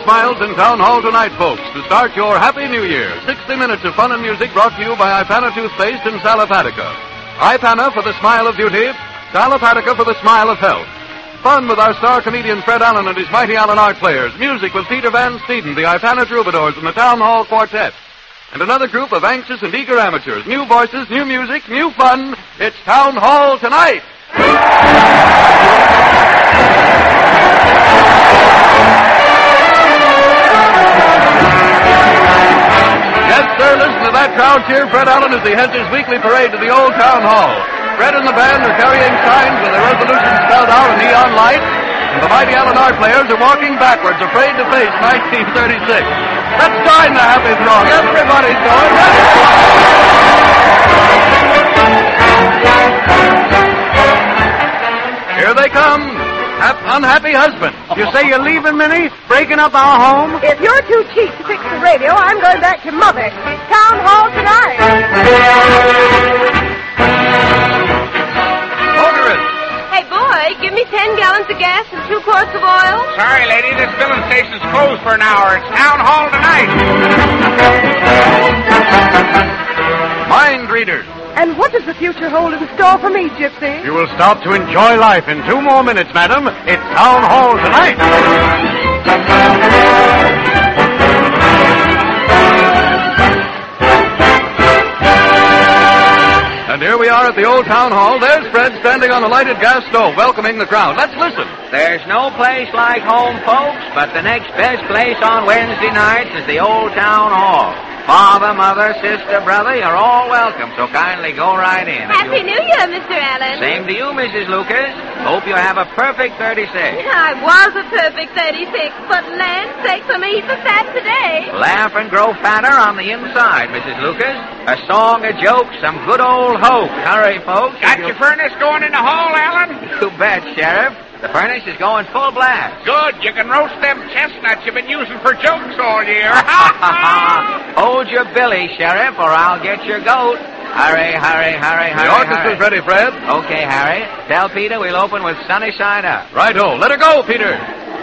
smiles in Town Hall tonight, folks, to start your happy new year. 60 minutes of fun and music brought to you by Ipana Toothpaste and Salapatica. Ipana for the smile of beauty, Salapatica for the smile of health. Fun with our star comedian Fred Allen and his mighty Allen Art Players. Music with Peter Van Steeden, the Ipana Troubadours, and the Town Hall Quartet. And another group of anxious and eager amateurs. New voices, new music, new fun. It's Town Hall tonight. Yes, sir, listen to that crowd cheer Fred Allen as he heads his weekly parade to the old Town Hall. Fred and the band are carrying signs with their resolutions spelled out in neon light, and the mighty Allen Art Players are walking backwards, afraid to face 1936. Let's join the happy throng. Everybody's going. Here they come. Unhappy husband. You say you're leaving, Minnie? Breaking up our home? If you're too cheap to fix the radio, I'm going back to Mother. Town Hall tonight. Motorist. Hey, boy, give me 10 gallons of gas and 2 quarts of oil. Sorry, lady, this filling station's closed for an hour. It's Town Hall tonight. Mind readers. And what does the future hold in store for me, Gypsy? You will stop to enjoy life in 2 more minutes, madam. It's Town Hall tonight. And here we are at the old Town Hall. There's Fred standing on a lighted gas stove, welcoming the crowd. Let's listen. There's no place like home, folks, but the next best place on Wednesday nights is the old Town Hall. Father, mother, sister, brother, you're all welcome, so kindly go right in. Happy New Year, Mr. Allen. Same to you, Mrs. Lucas. Hope you have a perfect 36. I was a perfect 36, but land sakes, I'm a heap of fat today. Laugh and grow fatter on the inside, Mrs. Lucas. A song, a joke, some good old hope. Hurry, folks. Got your furnace going in the hall, Allen? You bet, Sheriff. The furnace is going full blast. Good. You can roast them chestnuts you've been using for jokes all year. Hold your billy, Sheriff, or I'll get your goat. Hurry, hurry, hurry, hurry. The orchestra's ready, Fred. Okay, Harry. Tell Peter we'll open with Sunny Side Up. Right-o. Let her go, Peter.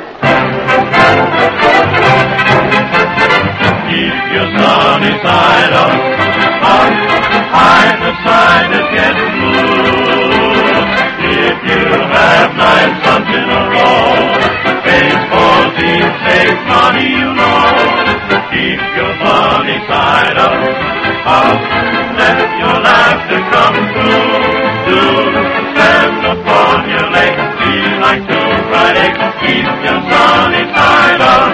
Keep your sunny side up, hide the side that's getting blue. If you have 9 sons in a row, baseball team saves money, you know. Keep your funny side up, let your laughter come through. Do stand upon your legs, feel like 2 fried eggs. Keep your sunny side up.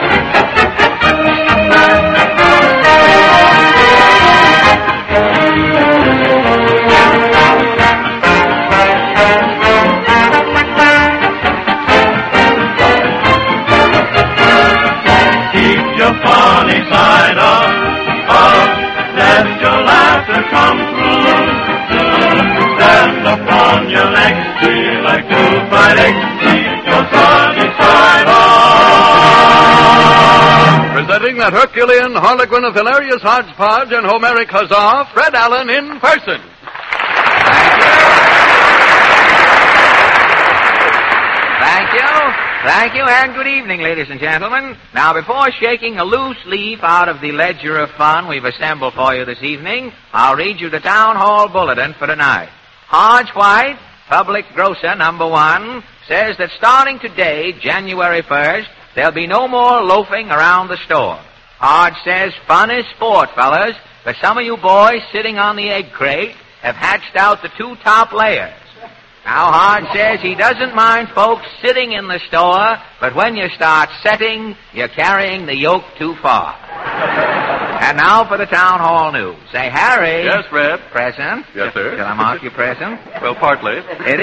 Funny side up, let your laughter come through. Stand upon your legs, feel like 2 fried eggs. Keep your sunny side up. Presenting that Herculean harlequin of hilarious hodgepodge and Homeric huzzah, Fred Allen in person. Thank you, and good evening, ladies and gentlemen. Now, before shaking a loose leaf out of the ledger of fun we've assembled for you this evening, I'll read you the Town Hall Bulletin for tonight. Hodge White, Public Grocer number 1, says that starting today, January 1st, there'll be no more loafing around the store. Hodge says fun is sport, fellas, but some of you boys sitting on the egg crate have hatched out the 2 top layers. Now, Hodge says he doesn't mind folks sitting in the store, but when you start setting, you're carrying the yoke too far. And now for the Town Hall news. Say, Harry. Yes, Fred. Present? Yes, sir. Shall I mark you present? Well, partly. It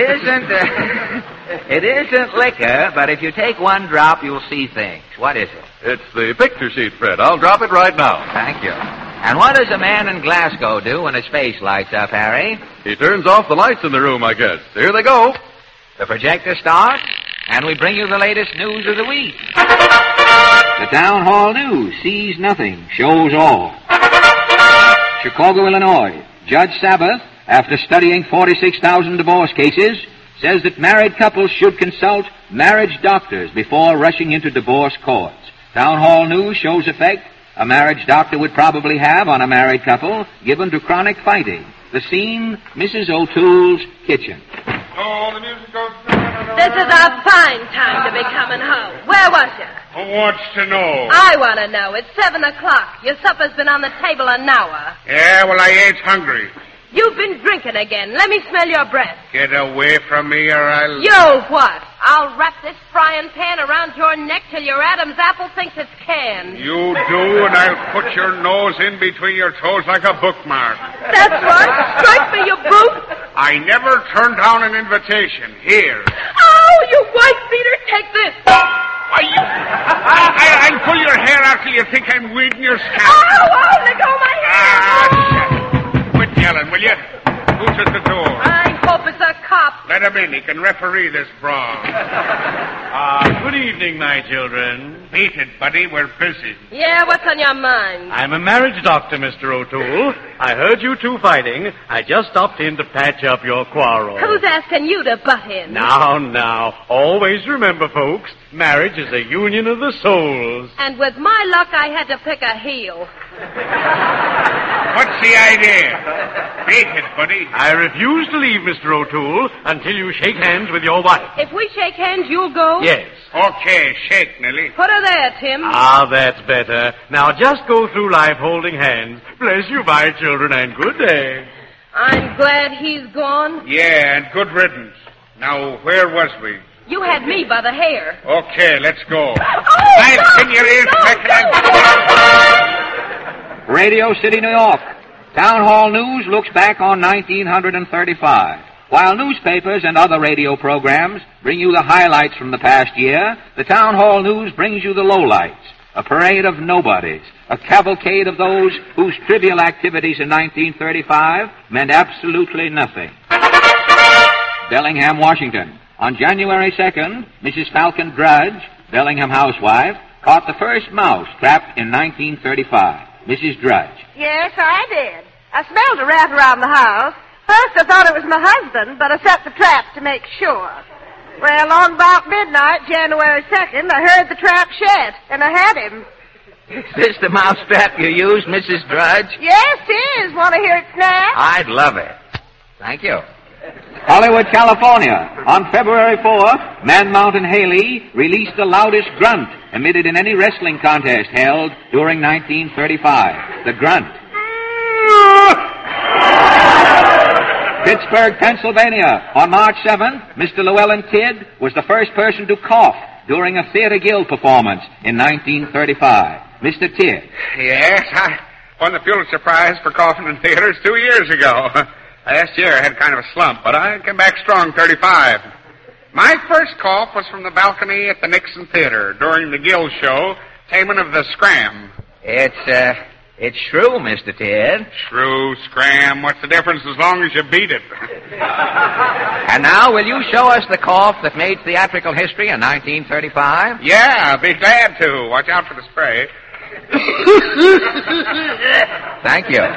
isn't liquor, but if you take 1 drop, you'll see things. What is it? It's the picture sheet, Fred. I'll drop it right now. Thank you. And what does a man in Glasgow do when his face lights up, Harry? He turns off the lights in the room, I guess. Here they go. The projector starts, and we bring you the latest news of the week. The Town Hall News sees nothing, shows all. Chicago, Illinois. Judge Sabbath, after studying 46,000 divorce cases, says that married couples should consult marriage doctors before rushing into divorce courts. Town Hall News shows effect a marriage doctor would probably have on a married couple given to chronic fighting. The scene, Mrs. O'Toole's kitchen. Oh, the music goes... This is a fine time to be coming home. Where was you? Who wants to know? I want to know. It's 7 o'clock. Your supper's been on the table an hour. Yeah, well, I ain't hungry. You've been drinking again. Let me smell your breath. Get away from me or I'll... You what? I'll wrap this frying pan around your neck till your Adam's apple thinks it's canned. You do, and I'll put your nose in between your toes like a bookmark. That's right. Strike me, you brute. I never turn down an invitation. Here. Oh, you white beater, take this. Why, I'll pull your hair out till you think I'm weeding your scalp. Oh, let go of my hair. Quit yelling, will you? Who's at the door? I hope it's a cop. Let him in. He can referee this brawl. Good evening, my children. Beat it, buddy. We're busy. Yeah, what's on your mind? I'm a marriage doctor, Mr. O'Toole. I heard you two fighting. I just stopped in to patch up your quarrel. Who's asking you to butt in? Now. Always remember, folks, marriage is a union of the souls. And with my luck, I had to pick a heel. What's the idea? Beat it, buddy. I refuse to leave, Mr. O'Toole, until you shake hands with your wife. If we shake hands, you'll go? Yes. Okay, shake, Nellie. Put her there, Tim. That's better. Now, just go through life holding hands. Bless you, my children, and good day. I'm glad he's gone. Yeah, and good riddance. Now, where was we? You had me by the hair. Okay, let's go. Oh, I'll pin your ears back and Radio City, New York. Town Hall News looks back on 1935. While newspapers and other radio programs bring you the highlights from the past year, the Town Hall News brings you the lowlights. A parade of nobodies, a cavalcade of those whose trivial activities in 1935 meant absolutely nothing. Bellingham, Washington. On January 2nd, Mrs. Falcon Drudge, Bellingham housewife, caught the first mouse trapped in 1935. Mrs. Drudge. Yes, I did. I smelled a rat around the house. First I thought it was my husband, but I set the trap to make sure. Well, along about midnight, January 2nd, I heard the trap shed, and I had him. Is this the mouse trap you used, Mrs. Drudge? Yes, it is. Want to hear it snap? I'd love it. Thank you. Hollywood, California. On February 4th, Man Mountain Haley released the loudest grunt emitted in any wrestling contest held during 1935. The grunt. Pittsburgh, Pennsylvania. On March 7th, Mr. Llewellyn Tidd was the first person to cough during a Theater Guild performance in 1935. Mr. Tidd. Yes, I won the Pulitzer Prize for coughing in theaters 2 years ago. Last year I had kind of a slump, but I came back strong 35. My first cough was from the balcony at the Nixon Theater during the Guild show, Taming of the Scram. It's true, Mr. Tidd. Shrew, scram, what's the difference as long as you beat it? And now, will you show us the cough that made theatrical history in 1935? Yeah, I'll be glad to. Watch out for the spray. Thank you.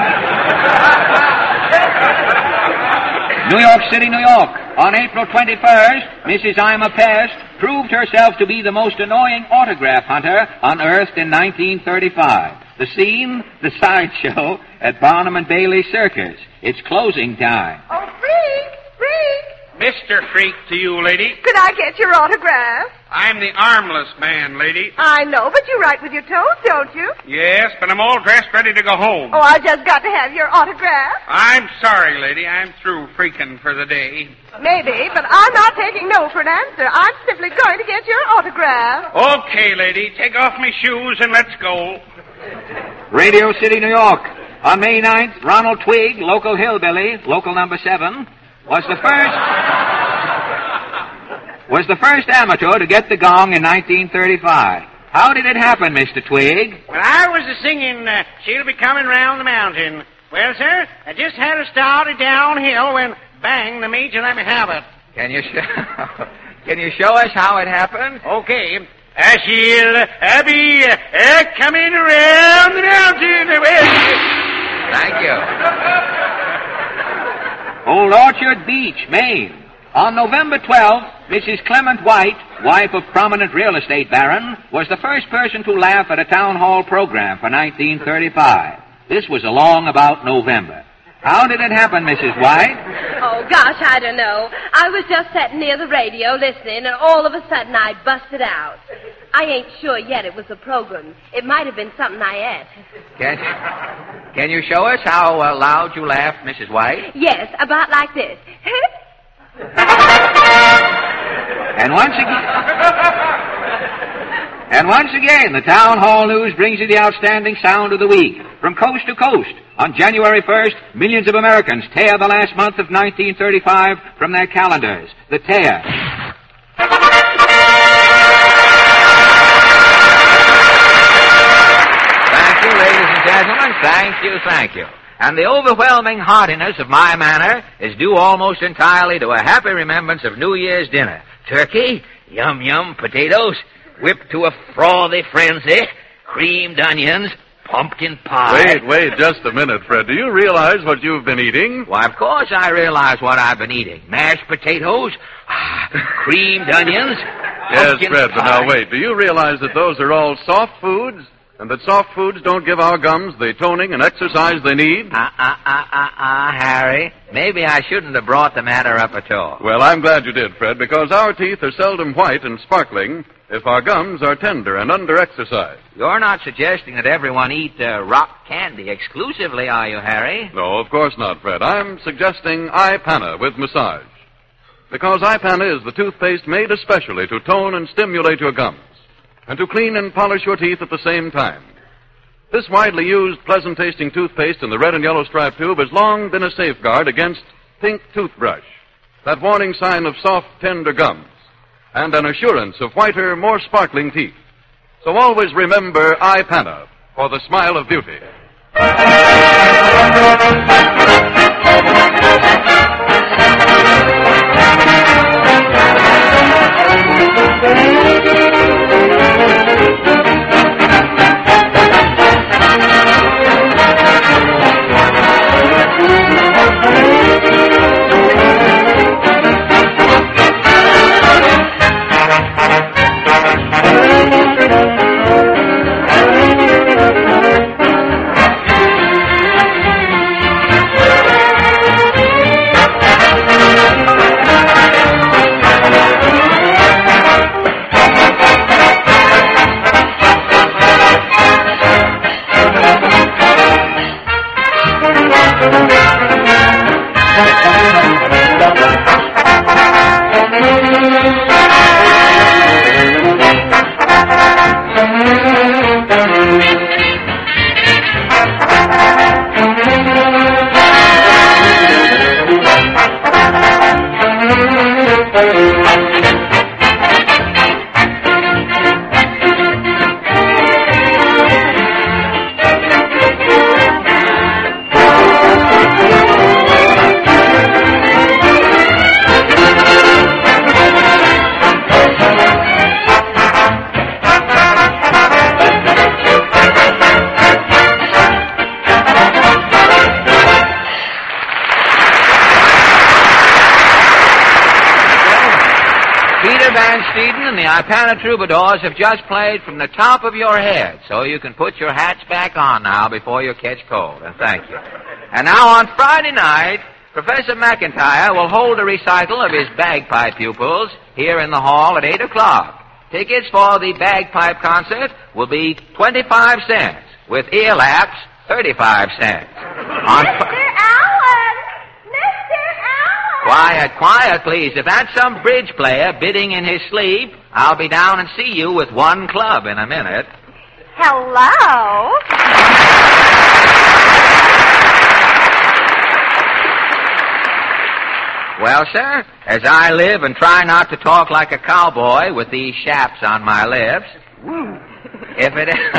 New York City, New York. On April 21st, Mrs. Ima Pest proved herself to be the most annoying autograph hunter unearthed in 1935. The scene, the sideshow at Barnum and Bailey Circus. It's closing time. Oh, Freak! Mr. Freak to you, lady. Could I get your autograph? I'm the armless man, lady. I know, but you write with your toes, don't you? Yes, but I'm all dressed ready to go home. Oh, I just got to have your autograph. I'm sorry, lady. I'm through freaking for the day. Maybe, but I'm not taking no for an answer. I'm simply going to get your autograph. Okay, lady. Take off my shoes and let's go. Radio City, New York. On May 9th, Ronald Twigg, local hillbilly, local number 7, was the first amateur to get the gong in 1935. How did it happen, Mr. Twigg? Well, I was a-singing, She'll Be Coming Round the Mountain. Well, sir, I just had to start it downhill when, bang, the major let me have it. Can you show us how it happened? Okay. She'll be coming around the mountain. Thank you. Old Orchard Beach, Maine. On November 12th, Mrs. Clement White wife of prominent real estate baron, was the first person to laugh at a town hall program for 1935. This was along about November. How did it happen, Mrs. White? Oh, gosh, I don't know. I was just sitting near the radio listening, and all of a sudden I busted out. I ain't sure yet it was a program. It might have been something I ate. Can you show us how loud you laughed, Mrs. White? Yes, about like this. And once again, the Town Hall News brings you the outstanding sound of the week. From coast to coast, on January 1st, millions of Americans tear the last month of 1935 from their calendars. The tear. Thank you, ladies and gentlemen. Thank you. And the overwhelming heartiness of my manner is due almost entirely to a happy remembrance of New Year's dinner. Turkey, yum, potatoes, whipped to a frothy frenzy, creamed onions, pumpkin pie. Wait just a minute, Fred. Do you realize what you've been eating? Why, of course I realize what I've been eating. Mashed potatoes, creamed onions, Yes, pumpkin Fred, but pie. now wait. Do you realize that those are all soft foods? And that soft foods don't give our gums the toning and exercise they need? Harry. Maybe I shouldn't have brought the matter up at all. Well, I'm glad you did, Fred, because our teeth are seldom white and sparkling if our gums are tender and under-exercised. You're not suggesting that everyone eat rock candy exclusively, are you, Harry? No, of course not, Fred. I'm suggesting iPana with massage. Because iPana is the toothpaste made especially to tone and stimulate your gums, and to clean and polish your teeth at the same time. This widely used, pleasant-tasting toothpaste in the red and yellow striped tube has long been a safeguard against pink toothbrush, that warning sign of soft, tender gums, and an assurance of whiter, more sparkling teeth. So always remember iPana for the smile of beauty. The iPana Troubadours have just played From the Top of Your Head, so you can put your hats back on now before you catch cold, and thank you. And now on Friday night, Professor McIntyre will hold a recital of his bagpipe pupils here in the hall at 8 o'clock. Tickets for the bagpipe concert will be 25 cents, with ear laps, 35 cents. Quiet, please. If that's some bridge player bidding in his sleep, I'll be down and see you with one club in a minute. Hello? Well, sir, as I live and try not to talk like a cowboy with these shaps on my lips, if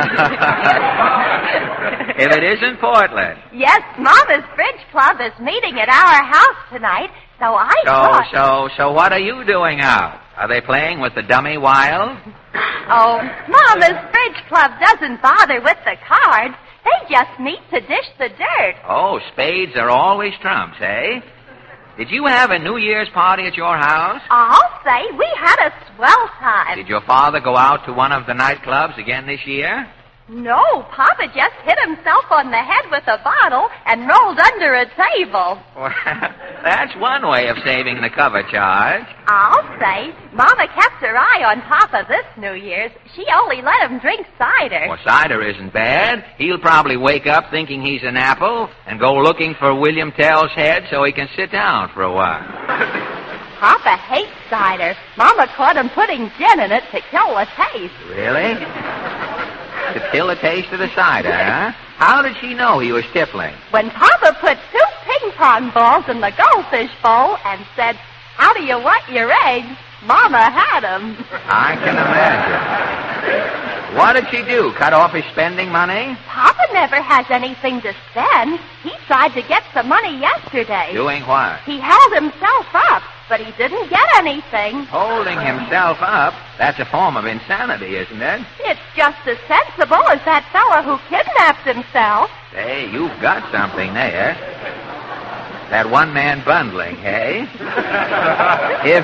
it isn't Portland. Yes, Mama's Bridge Club is meeting at our house tonight, so I thought... So what are you doing out? Are they playing with the dummy wild? Oh, Mama's Bridge Club doesn't bother with the cards. They just meet to dish the dirt. Oh, spades are always trumps, eh? Did you have a New Year's party at your house? I'll say, we had a swell time. Did your father go out to one of the nightclubs again this year? No, Papa just hit himself on the head with a bottle and rolled under a table. Well, that's one way of saving the cover charge. I'll say, Mama kept her eye on Papa this New Year's. She only let him drink cider. Well, cider isn't bad. He'll probably wake up thinking he's an apple and go looking for William Tell's head so he can sit down for a while. Papa hates cider. Mama caught him putting gin in it to kill the taste. Really? To kill the taste of the cider, huh? How did she know he was tippling? When Papa put 2 ping pong balls in the goldfish bowl and said, "How do you want your eggs?" Mama had him. I can imagine. What did she do? Cut off his spending money? Papa never has anything to spend. He tried to get some money yesterday. Doing what? He held himself up, but he didn't get anything. Holding himself up? That's a form of insanity, isn't it? It's just as sensible as that fellow who kidnapped himself. Hey, you've got something there. That one-man bundling, hey? If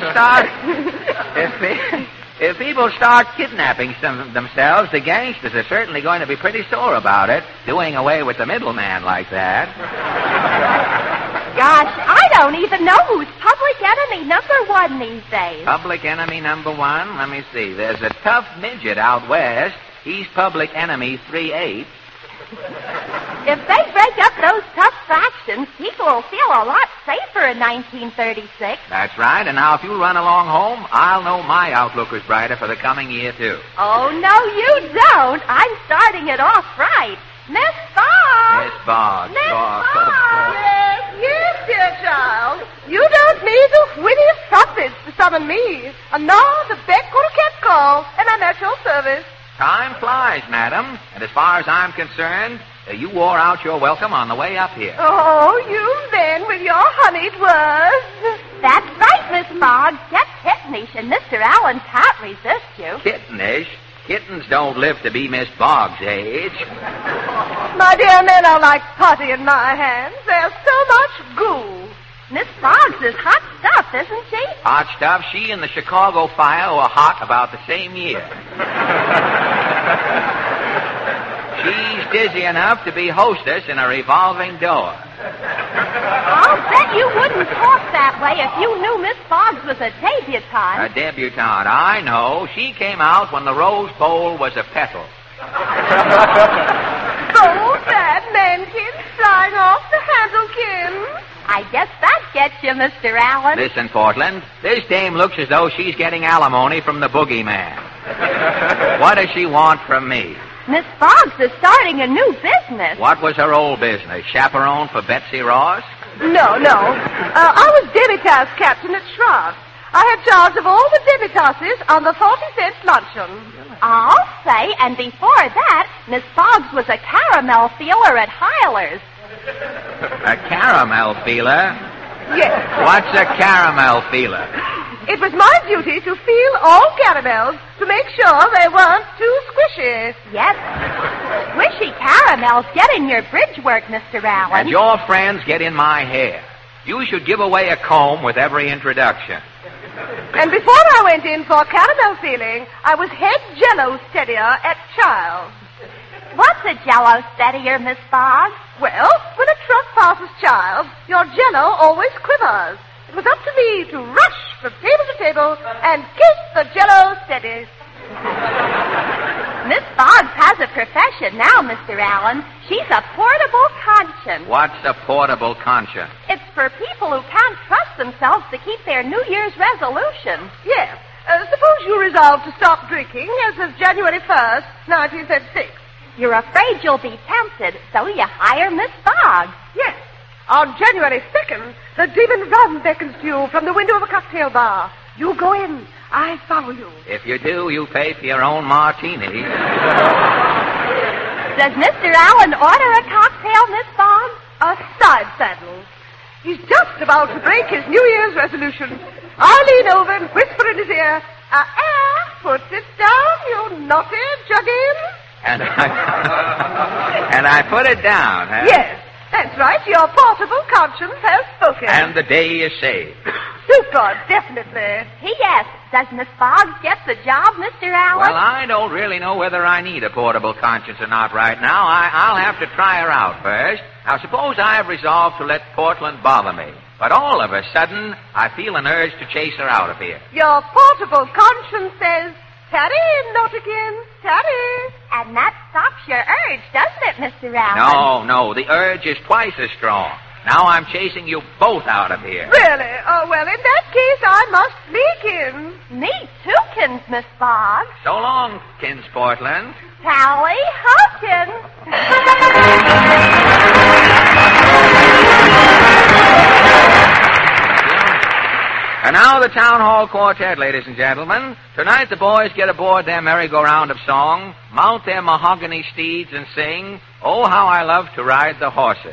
people start kidnapping themselves, the gangsters are certainly going to be pretty sore about it, doing away with the middleman like that. Gosh, I don't even know who's public enemy number 1 these days. Public enemy number 1? Let me see. There's a tough midget out west. He's public enemy 3/8. If they break up those tough factions, people will feel a lot safer in 1936. That's right. And now if you run along home, I'll know my outlook is brighter for the coming year, too. Oh, no, you don't. I'm starting it off right. Miss Boggs! Miss Boggs. Miss Boggs. Boggs! Yes, dear child. You don't need the whinny trumpets to summon me. And now the beck or cat call, and I'm at your service. Time flies, madam. And as far as I'm concerned, you wore out your welcome on the way up here. Oh, you then with your honeyed words. That's right, Miss Boggs. Get kittenish, and Mr. Allen can't resist you. Kittenish? Kittens don't live to be Miss Boggs' age. My dear men are like putty in my hands. There's so much goo. Miss Boggs is hot stuff, isn't she? Hot stuff. She and the Chicago Fire were hot about the same year. She's dizzy enough to be hostess in a revolving door. I'll bet you wouldn't talk that way if you knew Miss Boggs was a debutante. A debutante, I know. She came out when the Rose Bowl was a petal. Oh, that mankin flying off the handlekin. I guess that gets you, Mr. Allen. Listen, Portland, this dame looks as though she's getting alimony from the boogeyman. What does she want from me? Miss Boggs is starting a new business. What was her old business? Chaperone for Betsy Ross? No. I was debutasse captain at Shroud. I had charge of all the debutasses on the 40-cent luncheon. I'll say, and before that, Miss Boggs was a caramel feeler at Hyler's. A caramel feeler? Yes. What's a caramel feeler? It was my duty to feel all caramels to make sure they weren't too squishy. Yes. Squishy caramels get in your bridge work, Mr. Allen. And your friends get in my hair. You should give away a comb with every introduction. And before I went in for caramel feeling, I was head jello steadier at Child's. What's a jello steadier, Miss Boggs? Well, when a truck passes Child's, your jello always quivers. It was up to me to rush from table to table and keep the jello steady. Miss Boggs has a profession now, Mr. Allen. She's a portable conscience. What's a portable conscience? It's for people who can't trust themselves to keep their New Year's resolutions. Yes. Suppose you resolve to stop drinking as of January 1st, 1936. You're afraid you'll be tempted, so you hire Miss Boggs. Yes. On January 2nd, the demon rum beckons to you from the window of a cocktail bar. You go in. I follow you. If you do, you pay for your own martini. Does Mr. Allen order a cocktail, Miss Boggs? A side saddle. He's just about to break his New Year's resolution. I lean over and whisper in his ear, put it down, you naughty juggin. And I put it down, huh? Yes. That's right. Your portable conscience has spoken. And the day is saved. Super, definitely. P.S. Does Miss Boggs get the job, Mr. Allen? Well, I don't really know whether I need a portable conscience or not right now. I'll have to try her out first. Now, suppose I have resolved to let Portland bother me. But all of a sudden, I feel an urge to chase her out of here. Your portable conscience says, Taddy, not again, Taddy. And that stops your urge, doesn't it, Mr. Allen? No, the urge is twice as strong. Now I'm chasing you both out of here. Really? Oh, well, in that case, I must be Kins. Me too, Kins, Miss Boggs. So long, Kins Portland. Sally Hawkins. And now the Town Hall Quartet, ladies and gentlemen. Tonight the boys get aboard their merry-go-round of song, mount their mahogany steeds, and sing, "Oh, How I Love to Ride the Horses."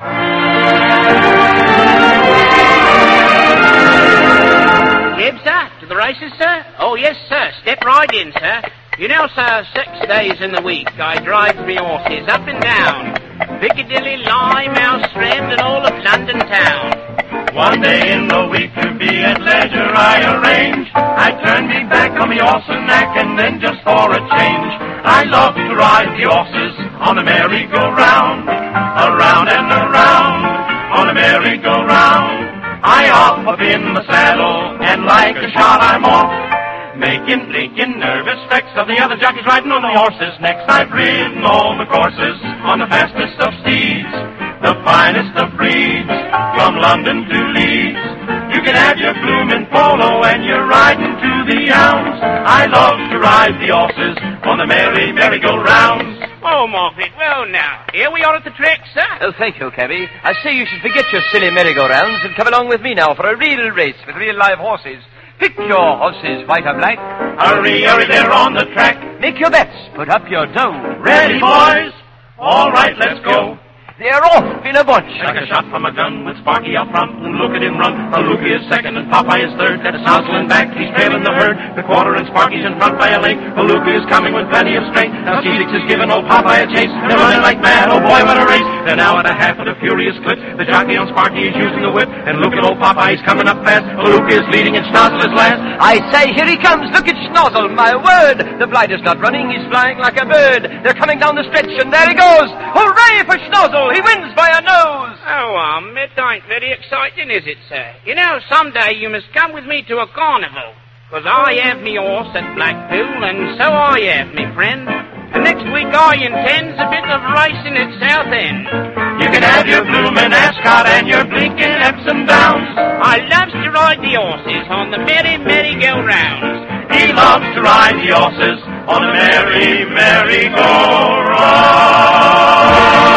Jib, sir? To the races, sir? Oh, yes, sir. Step right in, sir. You know, sir, 6 days in the week I drive me horses up and down Piccadilly, Limehouse, Strand, and all of London town. One day in the week to be at leisure I arrange. I turn me back on the horse and neck, and then just for a change I love to ride the horses on a merry-go-round, around and around on a merry-go-round. I hop up in the saddle, and like a shot I'm off, making blinking nervous specks of the other jockeys riding on the horses' necks. I've ridden all the courses on the fastest of steeds, the finest of breeds, from London to Leeds. You can have your bloomin' polo and you're riding to the hounds. I love to ride the horses on the merry-go-rounds. Oh, Moffat, well now, here we are at the track, sir. Oh, thank you, cabby. I say you should forget your silly merry-go-rounds and come along with me now for a real race with real live horses. Pick your horses, white or black. Hurry, hurry, they're on the track. Make your bets, put up your dough. Ready, boys? All right, let's go. They're off in a bunch. Like a shot from a gun with Sparky up front, and look at him run. Maluki is second and Popeye is third. Got a Sousel in back, he's trailing the herd. The quarter and Sparky's in front by a length. Maluki is coming with plenty of strength. Now C6 is giving old Popeye a chase. They're running like mad, oh boy, what a race. They're now at a half at a furious clip. The jockey on Sparky is using the whip, and look at old Popeye, he's coming up fast. Maluki is leading and Schnozzle is last. I say, here he comes, look at Schnozzle, my word. The blight is not running, he's flying like a bird. They're coming down the stretch, and there he goes. Hooray for Schnozzle, he wins by a nose. Oh, it ain't very exciting, is it, sir? You know, someday you must come with me to a carnival, 'cause I have me horse at Blackpool, and so I have, me friend. And next week I intends a bit of racing at Southend. You can have your bloomin' Ascot and your blinking Epsom Downs. I loves to ride the horses on the merry-go-rounds. He loves to ride the horses on the merry-go-round.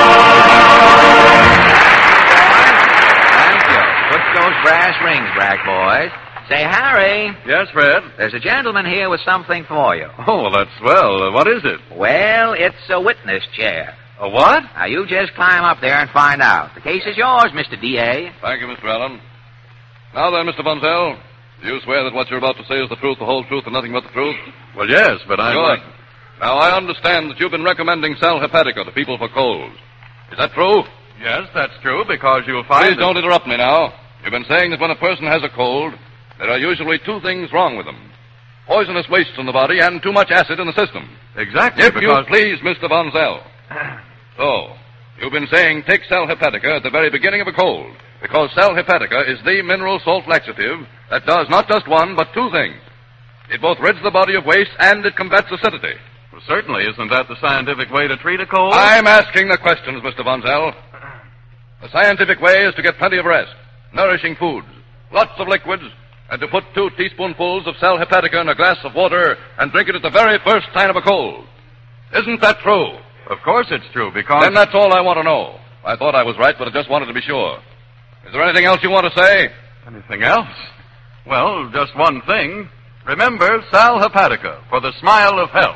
Those brass rings, Brack boys. Say, Harry. Yes, Fred? There's a gentleman here with something for you. Oh, well, that's swell. What is it? Well, it's a witness chair. A what? Now, you just climb up there and find out. The case is yours, Mr. D.A. Thank you, Mr. Allen. Now then, Mr. Bunzel, do you swear that what you're about to say is the truth, the whole truth, and nothing but the truth? Well, yes, but I... Good. Now, I understand that you've been recommending Sal Hepatica to people for colds. Is that true? Yes, that's true, because you'll find... Please don't interrupt me now. You've been saying that when a person has a cold, there are usually two things wrong with them. Poisonous wastes in the body and too much acid in the system. Exactly, If you please, Mr. Bunzel. So, you've been saying take Sal Hepatica at the very beginning of a cold, because Sal Hepatica is the mineral salt laxative that does not just one, but two things. It both rids the body of waste and it combats acidity. Well, certainly, isn't that the scientific way to treat a cold? I'm asking the questions, Mr. Bunzel. The scientific way is to get plenty of rest, nourishing foods, lots of liquids, and to put 2 teaspoonfuls of Sal Hepatica in a glass of water and drink it at the very first sign of a cold. Isn't that true? Of course it's true, because... Then that's all I want to know. I thought I was right, but I just wanted to be sure. Is there anything else you want to say? Anything else? Well, just one thing. Remember Sal Hepatica for the smile of health.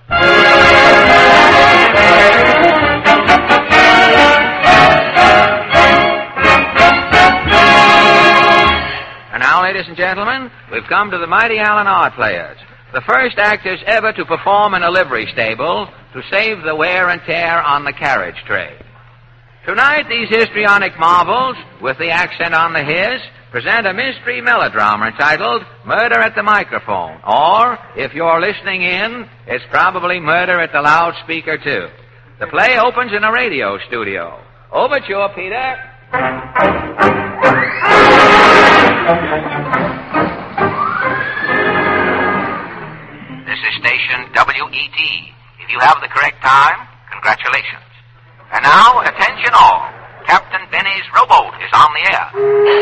And now, ladies and gentlemen, we've come to the Mighty Allen Art Players, the first actors ever to perform in a livery stable to save the wear and tear on the carriage trade. Tonight, these histrionic marvels, with the accent on the his, present a mystery melodrama entitled Murder at the Microphone. Or, if you're listening in, it's probably Murder at the Loudspeaker, too. The play opens in a radio studio. Overture, Peter. This is station WET. If you have the correct time, congratulations. And now, attention all. Captain Benny's rowboat is on the air.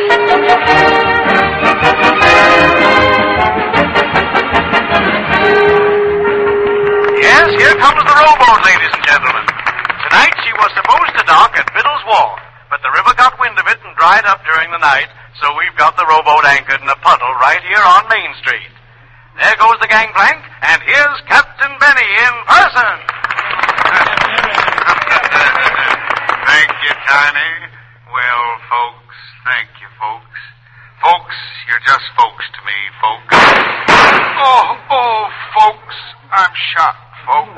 Yes, here comes the rowboat, ladies and gentlemen. Tonight she was supposed to dock at Biddle's Wharf, but the river got wind of it and dried up during the night, so we've got the rowboat anchored in a puddle right here on Main Street. There goes the gangplank, and here's Captain Benny in person. Thank you, Tiny. Well, folks, thank you, folks. Folks, you're just folks to me, folks. Oh, folks, I'm shot, folks.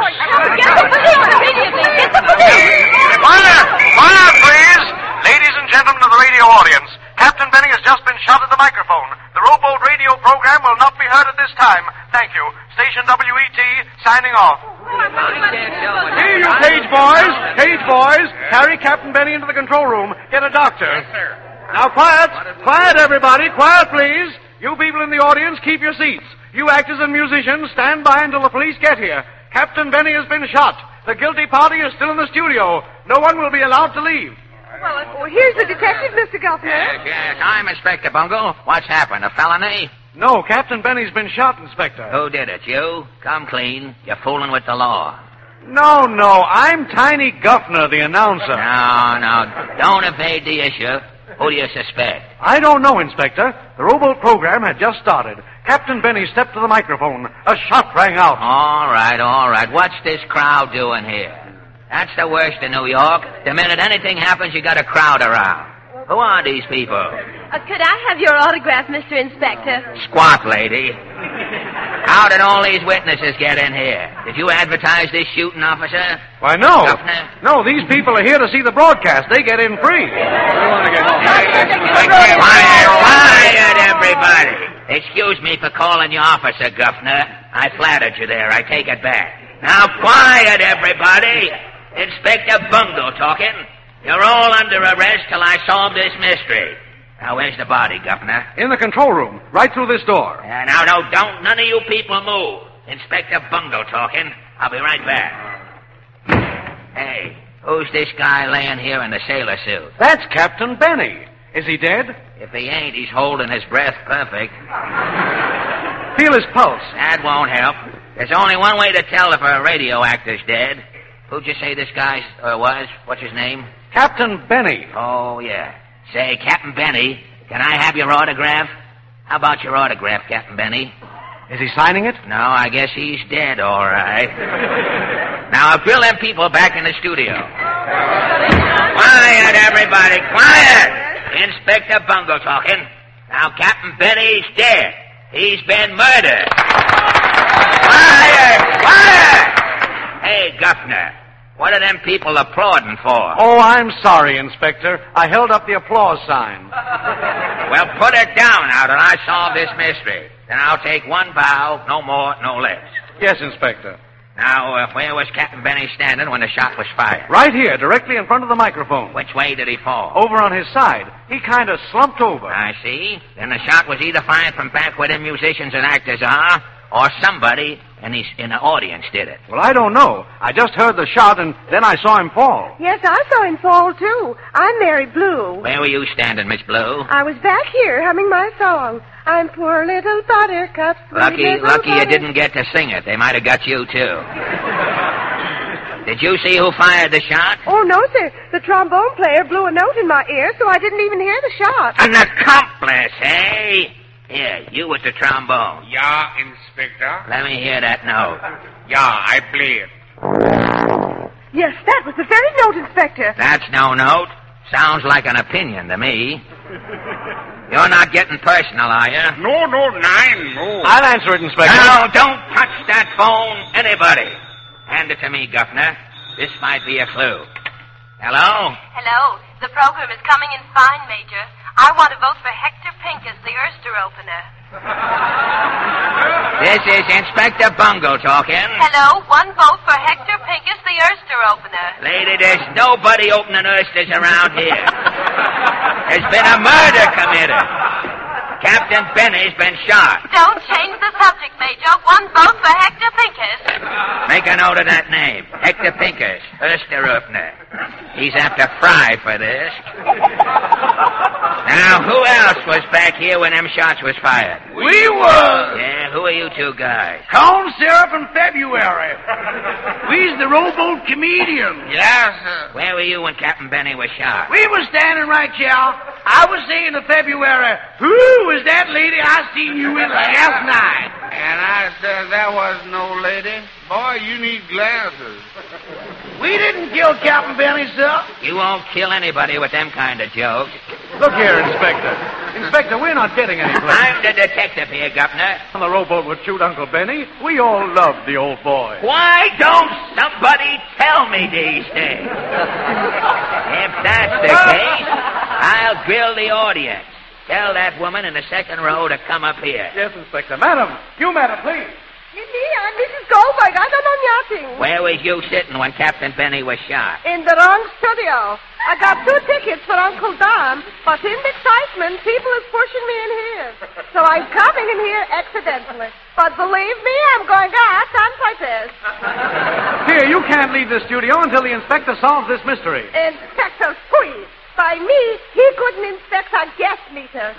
Quiet, please. Ladies and gentlemen of the radio audience, Captain Benny has just been shot at the microphone. The rowboat radio program will not be heard at this time. Thank you. Station WET, signing off. Here, you Page boys, carry Captain Benny into the control room. Get a doctor. Yes, sir. Now, quiet, everybody. Quiet, please. You people in the audience, keep your seats. You actors and musicians, stand by until the police get here. Captain Benny has been shot. The guilty party is still in the studio. No one will be allowed to leave. Well, here's the detective, Mr. Governor. Yes, I'm Inspector Bungle. What's happened, a felony? No, Captain Benny's been shot, Inspector. Who did it, you? Come clean. You're fooling with the law. No, I'm Tiny Guffner, the announcer. No, don't evade the issue. Who do you suspect? I don't know, Inspector. The rowboat program had just started. Captain Benny stepped to the microphone. A shot rang out. All right. What's this crowd doing here? That's the worst in New York. The minute anything happens, you got a crowd around. Who are these people? Could I have your autograph, Mr. Inspector? Squat, lady. How did all these witnesses get in here? Did you advertise this shooting, officer? Why, no. Governor? No, these people are here to see the broadcast. They get in free. Quiet, everybody. Excuse me for calling you officer, Governor. I flattered you there. I take it back. Now, quiet, everybody. Inspector Bungle talking. You're all under arrest till I solve this mystery. Now, where's the body, Governor? In the control room, right through this door. Now, don't none of you people move. Inspector Bungle talking. I'll be right back. Hey, who's this guy laying here in the sailor suit? That's Captain Benny. Is he dead? If he ain't, he's holding his breath perfect. Feel his pulse. That won't help. There's only one way to tell if a radio actor's dead. Who'd you say this guy was? What's his name? Captain Benny. Oh, yeah. Say, Captain Benny, can I have your autograph? How about your autograph, Captain Benny? Is he signing it? No, I guess he's dead, all right. Now, grill them people back in the studio. Quiet, everybody, quiet! Inspector Bungle talking. Now, Captain Benny's dead. He's been murdered. Quiet! Hey, Guffner, what are them people applauding for? Oh, I'm sorry, Inspector. I held up the applause sign. Well, put it down now that I solve this mystery. Then I'll take one bow, no more, no less. Yes, Inspector. Now, where was Captain Benny standing when the shot was fired? Right here, directly in front of the microphone. Which way did he fall? Over on his side. He kind of slumped over. I see. Then the shot was either fired from back where the musicians and actors are, or somebody in the audience did it. Well, I don't know. I just heard the shot, and then I saw him fall. Yes, I saw him fall, too. I'm Mary Blue. Where were you standing, Miss Blue? I was back here humming my song. I'm poor little buttercup. Lucky you didn't get to sing it. They might have got you, too. Did you see who fired the shot? Oh, no, sir. The trombone player blew a note in my ear, so I didn't even hear the shot. An accomplice, eh? Here, you with the trombone. Yeah, Inspector. Let me hear that note. Yeah, I play it. Yes, that was the very note, Inspector. That's no note. Sounds like an opinion to me. You're not getting personal, are you? No, no. I'll answer it, Inspector. No, don't touch that phone, anybody. Hand it to me, Guffner. This might be a clue. Hello? Hello. The program is coming in fine, Major. I want to vote for Hector Pincus, the Erster opener. This is Inspector Bungle talking. Hello. One vote for Hector Pincus, the Erster opener. Lady, there's nobody opening Ersters around here. There's been a murder committed. Captain Benny's been shot. Don't change the subject, Major. One vote for Hector Pincus. Make a note of that name. Hector Pincus, Erster opener. He's after Fry for this. Now, who else was back here when them shots was fired? We was. Yeah, who are you two guys? Corn syrup in February. We's the rowboat comedians. Yes, sir. Where were you when Captain Benny was shot? We was standing right here. I was saying to February, who was that lady I seen you with last night? And I said, that was no lady. Boy, you need glasses. We didn't kill Captain Benny, sir. You won't kill anybody with them kind of jokes. Look here, Inspector. Inspector, we're not getting any place. I'm the detective here, Governor. On the rowboat would shoot Uncle Benny. We all loved the old boy. Why don't somebody tell me these things? If that's the case, I'll grill the audience. Tell that woman in the second row to come up here. Yes, Inspector. Madam, please. Me, I'm Mrs. Goldberg. I don't know nothing. Where was you sitting when Captain Benny was shot? In the wrong studio. I got 2 tickets for Uncle Dom, but in the excitement, people is pushing me in here. So I'm coming in here accidentally. But believe me, I'm going out on purpose. Here, you can't leave the studio until the inspector solves this mystery. Inspector Squeeze. By me, he couldn't inspect our gas meter.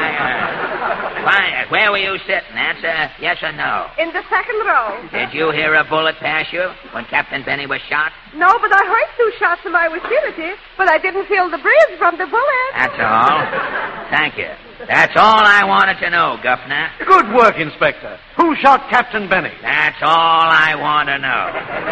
Quiet. Where were you sitting? Answer yes or no. In the second row. Did you hear a bullet pass you when Captain Benny was shot? No, but I heard 2 shots in my vicinity, but I didn't feel the breeze from the bullet. That's all. Thank you. That's all I wanted to know, Governor. Good work, Inspector. Who shot Captain Benny? That's all I want to know.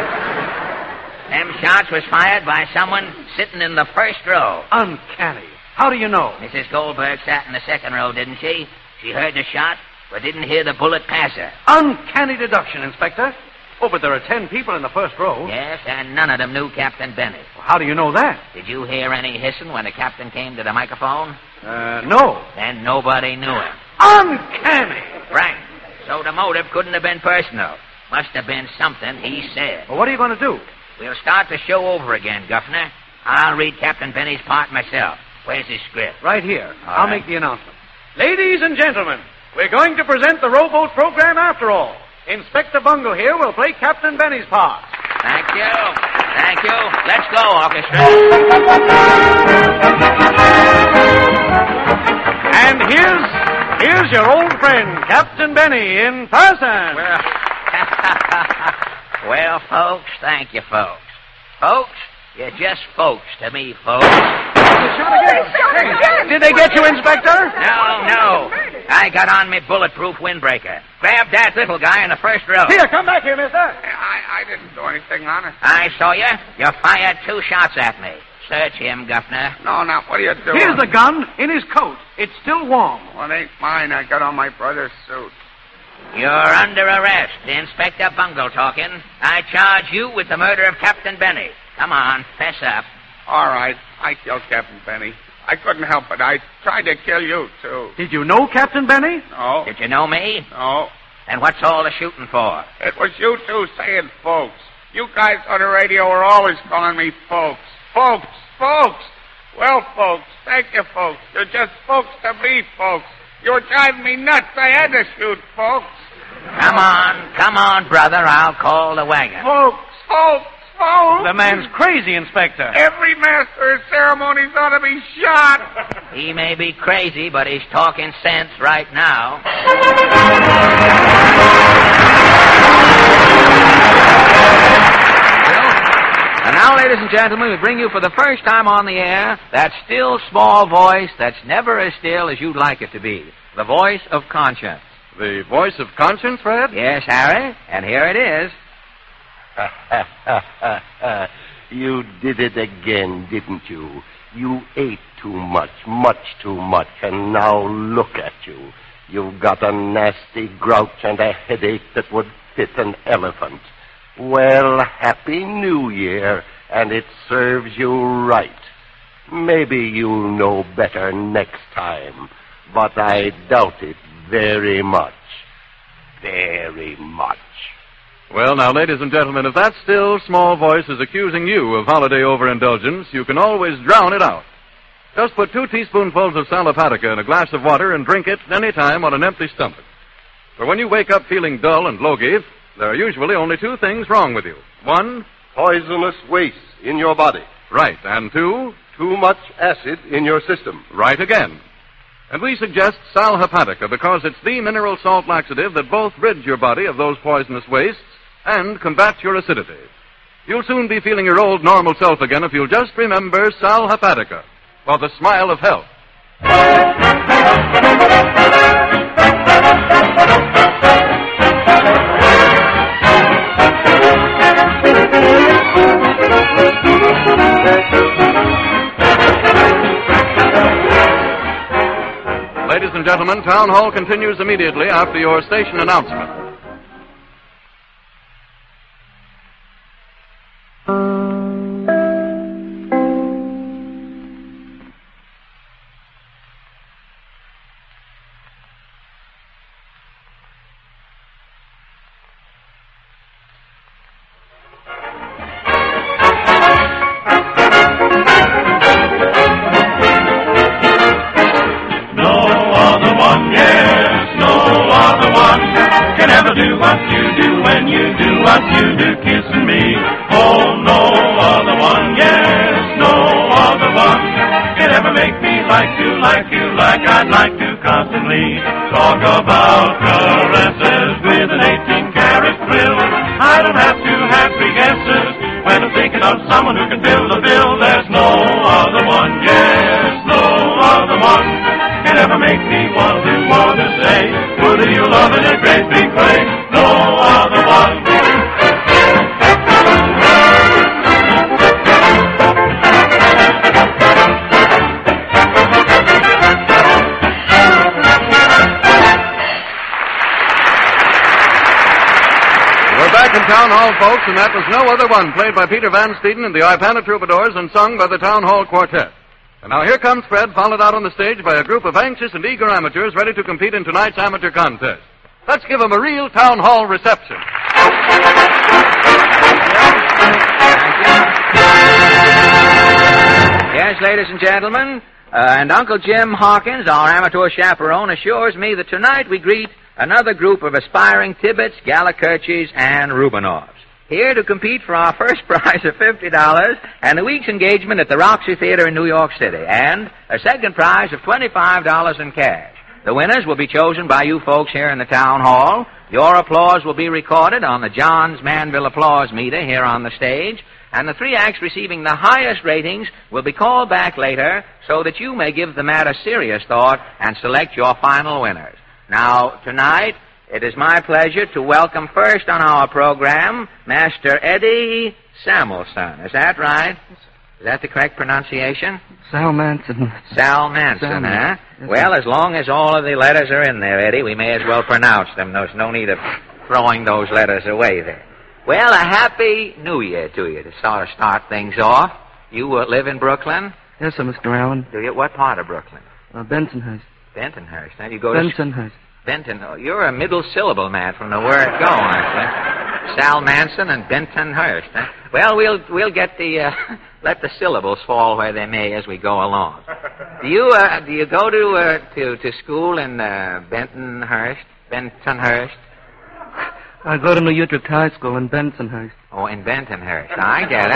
Them shots was fired by someone sitting in the first row. Uncanny. How do you know? Mrs. Goldberg sat in the second row, didn't she? She heard the shot, but didn't hear the bullet pass her. Uncanny deduction, Inspector. Oh, but there are 10 people in the first row. Yes, and none of them knew Captain Benny. Well, how do you know that? Did you hear any hissing when the captain came to the microphone? No. Then nobody knew him. Uncanny! Right. So the motive couldn't have been personal. Must have been something he said. Well, what are you going to do? We'll start the show over again, Governor. I'll read Captain Benny's part myself. Where's his script? Right here. I'll make the announcement. Ladies and gentlemen, we're going to present the rowboat program after all. Inspector Bungle here will play Captain Benny's part. Thank you. Thank you. Let's go, orchestra. And here's your old friend, Captain Benny, in person. Well, folks, thank you, folks. Folks, you're just folks to me, folks. Did they get you, Inspector? No. I got on me bulletproof windbreaker. Grab that little guy in the first row. Here, come back here, mister. I didn't do anything, honest. I saw you. You fired 2 shots at me. Search him, Governor. No, what are you doing? Here's the gun in his coat. It's still warm. Well, it ain't mine. I got on my brother's suit. You're under arrest. Inspector Bungle talking. I charge you with the murder of Captain Benny. Come on, fess up. All right. I killed Captain Benny. I couldn't help it. I tried to kill you, too. Did you know Captain Benny? No. Did you know me? No. And what's all the shooting for? It was you two saying folks. You guys on the radio were always calling me folks. Folks. Well, folks, thank you, folks. You're just folks to me, folks. You were driving me nuts. I had to shoot, folks. Come on, brother. I'll call the wagon. Folks. The man's crazy, Inspector. Every master of ceremonies ought to be shot. He may be crazy, but he's talking sense right now. And now, ladies and gentlemen, we bring you for the first time on the air that still small voice that's never as still as you'd like it to be. The voice of conscience. The voice of conscience, Fred? Yes, Harry, and here it is. You did it again, didn't you? You ate too much too much, and now look at you. You've got a nasty grouch and a headache that would fit an elephant. Well, Happy New Year, and it serves you right. Maybe you'll know better next time, but I doubt it very much. Very much. Well, now, ladies and gentlemen, if that still small voice is accusing you of holiday overindulgence, you can always drown it out. Just put 2 teaspoonfuls of Sal Hepatica in a glass of water and drink it any time on an empty stomach. For when you wake up feeling dull and logy, there are usually only 2 things wrong with you. 1, poisonous waste in your body. Right. And 2, too much acid in your system. Right again. And we suggest Sal Hepatica because it's the mineral salt laxative that both rid your body of those poisonous wastes and combat your acidity. You'll soon be feeling your old normal self again if you'll just remember Sal Hepatica for the smile of health. Ladies and gentlemen, Town Hall continues immediately after your station announcement. Talk about caresses with an 18-karat thrill. I don't have to have big guesses when I'm thinking of someone who can fill the bill. There's no other one, yes, no other one can ever make me want to say, who do you love in a great big way? No other one. Town Hall, folks, and that was No Other One, played by Peter Van Steeden and the Ipana Troubadours and sung by the Town Hall Quartet. And now here comes Fred, followed out on the stage by a group of anxious and eager amateurs ready to compete in tonight's amateur contest. Let's give them a real Town Hall reception. Yes, ladies and gentlemen, and Uncle Jim Hawkins, our amateur chaperone, assures me that tonight we greet another group of aspiring Tibbets, Gallikerchis, and Rubenovs, here to compete for our first prize of $50 and a week's engagement at the Roxy Theater in New York City, and a second prize of $25 in cash. The winners will be chosen by you folks here in the Town Hall. Your applause will be recorded on the Johns Manville applause meter here on the stage, and the 3 acts receiving the highest ratings will be called back later so that you may give the matter serious thought and select your final winners. Now, tonight, it is my pleasure to welcome first on our program Master Eddie Samuelson. Is that right? Is that the correct pronunciation? Sal Manson. Sal Manson, huh? Well, as long as all of the letters are in there, Eddie, we may as well pronounce them. There's no need of throwing those letters away there. Well, a happy New Year to you to sort of start things off. You live in Brooklyn? Yes, sir, Mr. Allen. Do you? What part of Brooklyn? Bensonhurst. Bentonhurst. Now you go Bensonhurst. Benton. Oh, you're a middle syllable man from the word go, aren't you? Sal Manson and Bentonhurst. Huh? Well, we'll get the let the syllables fall where they may as we go along. Do you go to school in Bentonhurst? Bentonhurst? I go to New Utrecht High School in Bensonhurst. Oh, in Bentonhurst. I get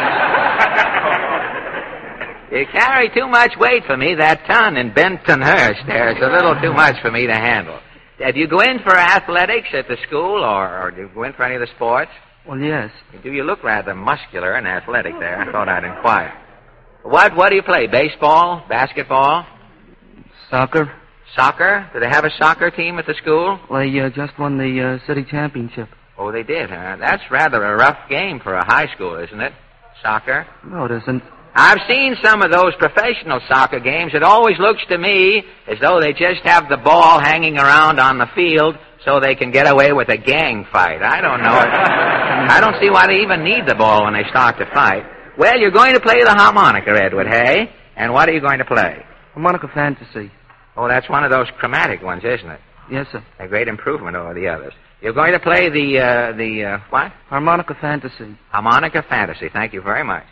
it. You carry too much weight for me, that ton in Bentonhurst there. It's a little too much for me to handle. Do you go in for athletics at the school, or do you go in for any of the sports? Well, yes. You look rather muscular and athletic there. I thought I'd inquire. What do you play, baseball, basketball? Soccer. Soccer? Do they have a soccer team at the school? Well, they just won the city championship. Oh, they did, huh? That's rather a rough game for a high school, isn't it? Soccer? No, it isn't. I've seen some of those professional soccer games. It always looks to me as though they just have the ball hanging around on the field so they can get away with a gang fight. I don't know. I don't see why they even need the ball when they start to fight. Well, you're going to play the harmonica, Edward, hey? And what are you going to play? Harmonica Fantasy. Oh, that's one of those chromatic ones, isn't it? Yes, sir. A great improvement over the others. You're going to play the what? Harmonica Fantasy. Harmonica Fantasy. Thank you very much.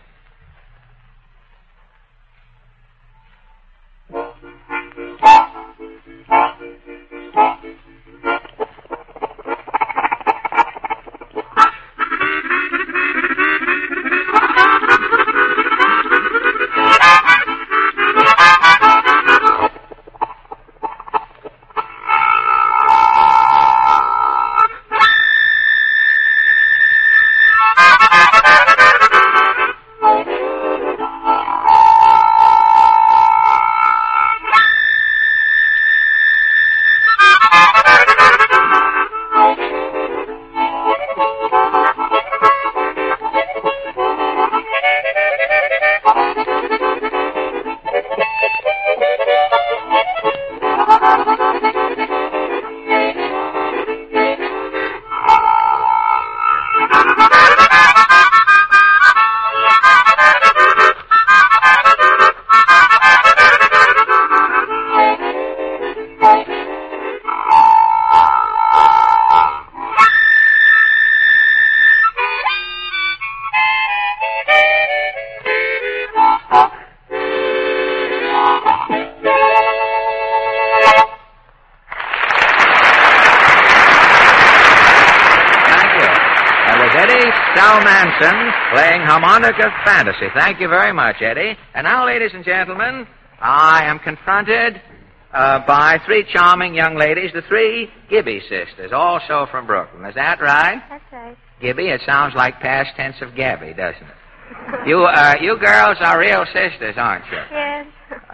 Playing Harmonica Fantasy. Thank you very much, Eddie. And now, ladies and gentlemen, I am confronted by three charming young ladies, the three Gibby sisters, also from Brooklyn. Is that right? That's right. Gibby, it sounds like past tense of Gabby, doesn't it? You girls are real sisters, aren't you? Yes.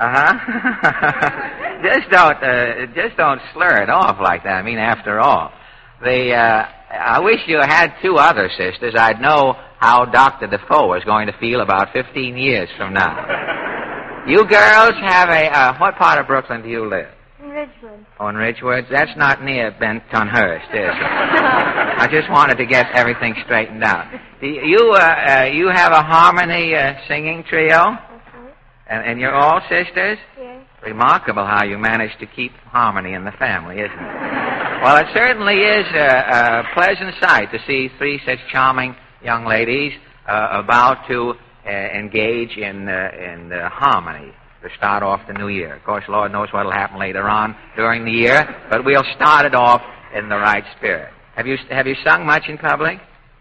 Just don't slur it off like that. I mean, after all, I wish you had two other sisters. I'd know how Dr. Defoe was going to feel about 15 years from now. You girls have what part of Brooklyn do you live? In Ridgewood. Oh, in Ridgewood? That's not near Bentonhurst, is it? I just wanted to get everything straightened out. You have a harmony singing trio? And you're all sisters? Yes. Remarkable how you managed to keep harmony in the family, isn't it? Well, it certainly is a pleasant sight to see three such charming young ladies about to engage in harmony to start off the new year. Of course, Lord knows what will happen later on during the year, but we'll start it off in the right spirit. Have you sung much in public?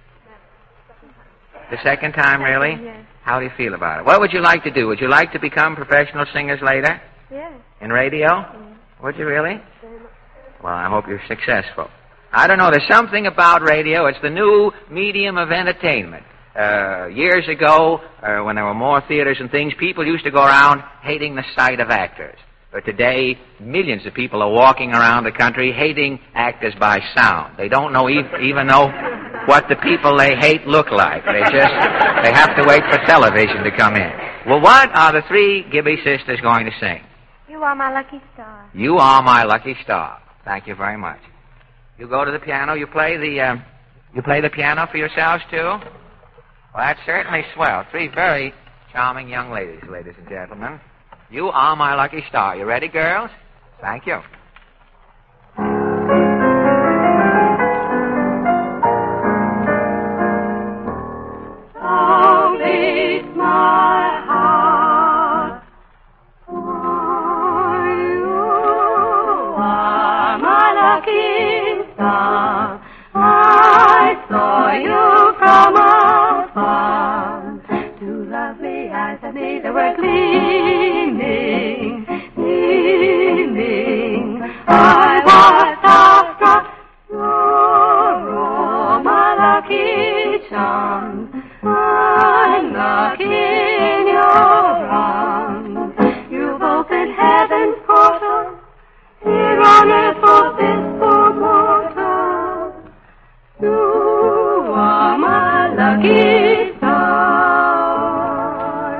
The second time, really? Yes. How do you feel about it? What would you like to do? Would you like to become professional singers later? Yes. In radio? Would you really? Well, I hope you're successful. I don't know. There's something about radio. It's the new medium of entertainment. Years ago, when there were more theaters and things, people used to go around hating the sight of actors. But today, millions of people are walking around the country hating actors by sound. They don't even know what the people they hate look like. They have to wait for television to come in. Well, what are the three Gibby sisters going to sing? You Are My Lucky Star. You Are My Lucky Star. Thank you very much. You go to the piano. You play the piano for yourselves too? Well, that's certainly swell. Three very charming young ladies, ladies and gentlemen. You Are My Lucky Star. You ready, girls? Thank you. So beats my heart for you are my lucky star. I saw you from afar. Two lovely eyes of me that were gleaming, gleaming. I was starstruck. You're my lucky charm. I'm lucky in your arms. You've opened heaven's portal here on earth for this poor mortal. You are my lucky star.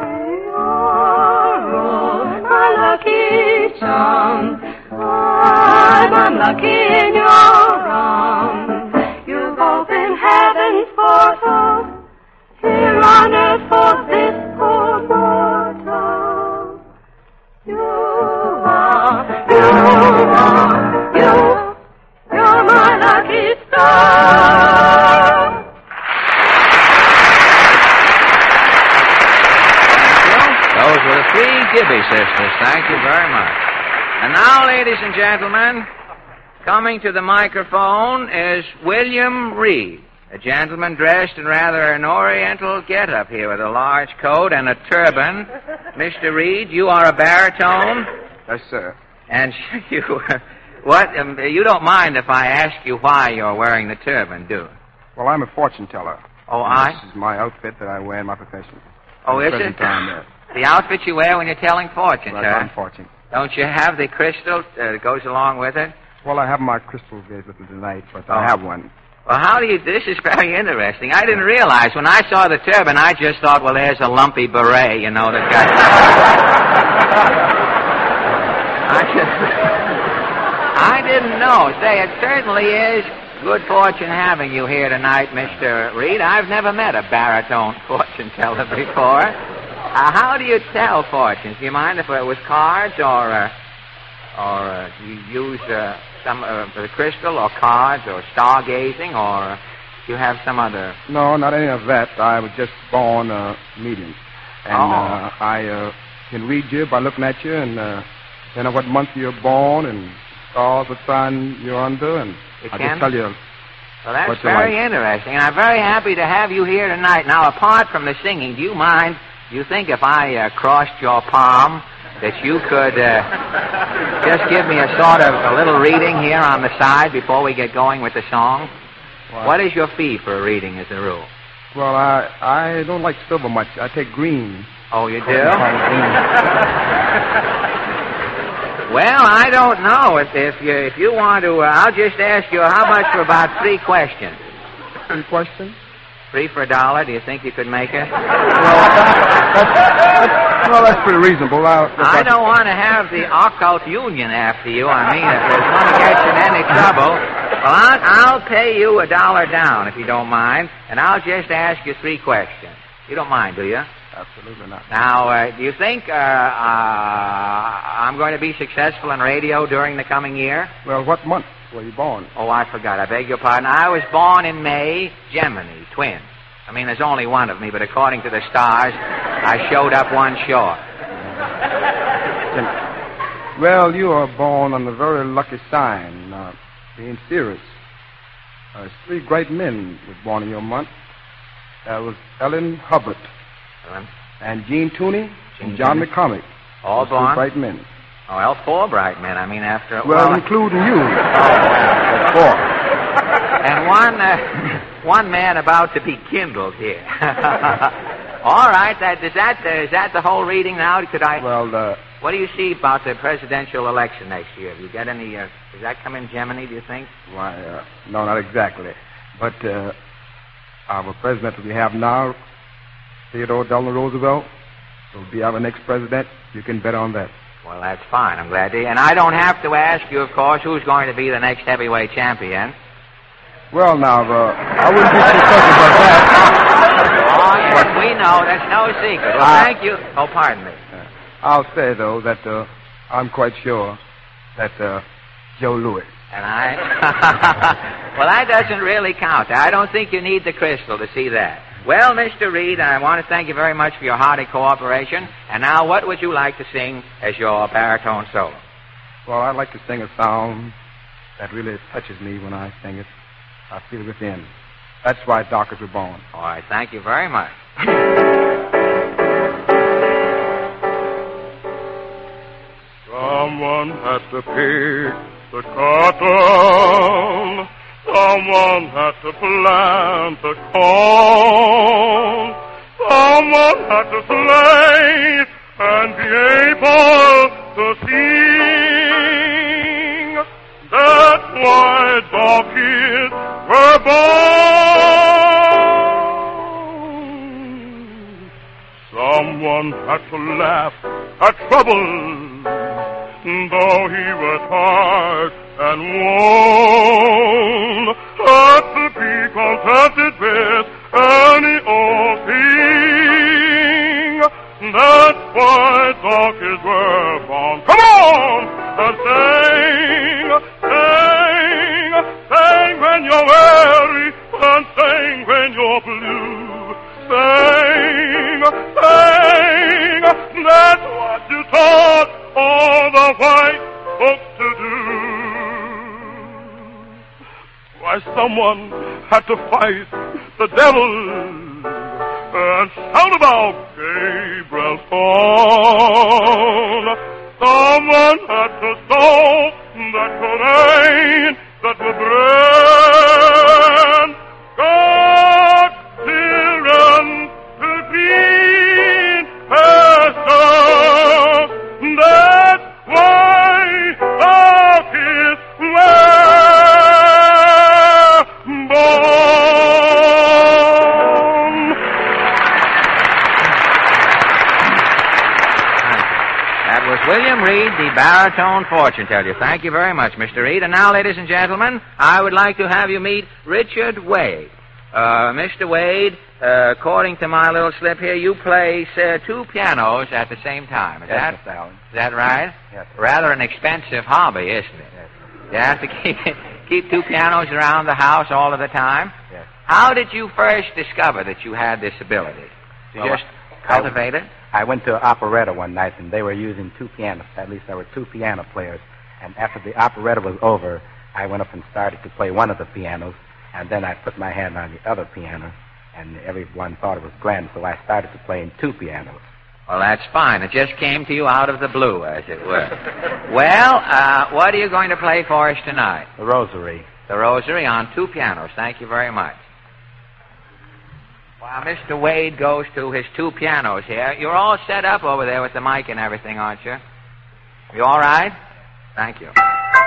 You're my lucky charm. I'm lucky in your arms. You've opened heaven's portal here on earth for this Three Gibby sisters. Thank you very much. And now, ladies and gentlemen, coming to the microphone is William Reed, a gentleman dressed in rather an oriental get-up here with a large coat and a turban. Mr. Reed, you are a baritone? Yes, sir. And you you don't mind if I ask you why you're wearing the turban, do you? Well, I'm a fortune teller. Oh, This is my outfit that I wear in my profession. Oh, is it? The outfit you wear when you're telling fortunes, Right, huh? I'm fortune. Don't you have the crystal that goes along with it? Well, I have my crystal gaze with me tonight, but I have one. Well, this is very interesting. I didn't realize. When I saw the turban, I just thought, well, there's a lumpy beret, that got... I didn't know. Say, it certainly is good fortune having you here tonight, Mr. Reed. I've never met a baritone fortune teller before. How do you tell fortunes? Do you mind if it was cards or you use some the crystal or cards or stargazing, or do you have some other? No, not any of that. I was just born a medium. And I can read you by looking at you and know what month you're born and stars, what sign you're under, and I just tell you. Well, that's very interesting, and I'm very happy to have you here tonight. Now, apart from the singing, do you mind, do you think if I crossed your palm that you could just give me a little reading here on the side before we get going with the song? What is your fee for a reading as a rule? Well, I don't like silver much. I take green. Oh, you do? Well, I don't know. If you want to, I'll just ask you how much for about 3 questions. 3 questions? 3 for $1. Do you think you could make it? Well, that's pretty reasonable. I don't want to have the occult union after you. I mean, if it's going to get you in any trouble, well, I'll pay you $1 down if you don't mind, and I'll just ask you 3 questions. You don't mind, do you? Absolutely not. Now, do you think I'm going to be successful in radio during the coming year? Well, what month were you born? Oh, I forgot. I beg your pardon. I was born in May, Gemini, twins. I mean, there's only one of me, but according to the stars, I showed up one short. Well, you are born on a very lucky sign, being Sirius. 3 great men were born in your month. That was Ellen Hubbard. And Gene Tooney and John McCormick. All born? 3 bright men. Oh, well, 4 bright men. I mean, after... Well, including you. That's 4. And one man about to be kindled here. All right, is that the whole reading now? Could I... Well, what do you see about the presidential election next year? Do you get any... does that come in Gemini, do you think? Why, no, not exactly. But our president that we have now, Theodore Delano Roosevelt, will be our next president. You can bet on that. Well, that's fine. I'm glad to. And I don't have to ask you, of course, who's going to be the next heavyweight champion. Well, now, I wouldn't be too fussy about that. Oh, yes, we know. That's no secret. Well, thank you. Oh, pardon me. I'll say, though, that I'm quite sure that Joe Louis. And I... Well, that doesn't really count. I don't think you need the crystal to see that. Well, Mr. Reed, I want to thank you very much for your hearty cooperation. And now, what would you like to sing as your baritone solo? Well, I'd like to sing a song that really touches me when I sing it. I feel it within. That's why Dockers were born. All right, thank you very much. Someone had to pick the cotton. Someone had to plant the corn. Someone had to slave and be able to sing. That's why donkeys were born. Someone had to laugh at trouble, though he was hard and worn, had to be contented with any old thing. That's why donkeys were born. Come on and sing, sing, sing when you're weary and sing when you're blue. Sing, sing, that's why the white folks to do? Why, someone had to fight the devil and shout about Gabriel's horn. Someone had to sow that grain that would bring God's children to green pastures. That's why Ark is born. That was William Reed, the baritone fortune teller. Thank you very much, Mr. Reed. And now, ladies and gentlemen, I would like to have you meet Richard Wade. Mr. Wade, according to my little slip here, you play two pianos at the same time. Is Yes, Mr. Allen. that right? Yes. Rather an expensive hobby, isn't it? Yes. You have to keep two pianos around the house all of the time. Yes. How did you first discover that you had this ability? You Well, just cultivate it? I went to an operetta one night, and they were using two pianos. At least there were two piano players. And after the operetta was over, I went up and started to play one of the pianos, and then I put my hand on the other piano, and everyone thought it was grand, so I started to playing two pianos. Well, that's fine. It just came to you out of the blue, as it were. Well, what are you going to play for us tonight? The Rosary. The Rosary on two pianos. Thank you very much. While Mr. Wade goes to his two pianos here, you're all set up over there with the mic and everything, aren't you? You all right? Thank you.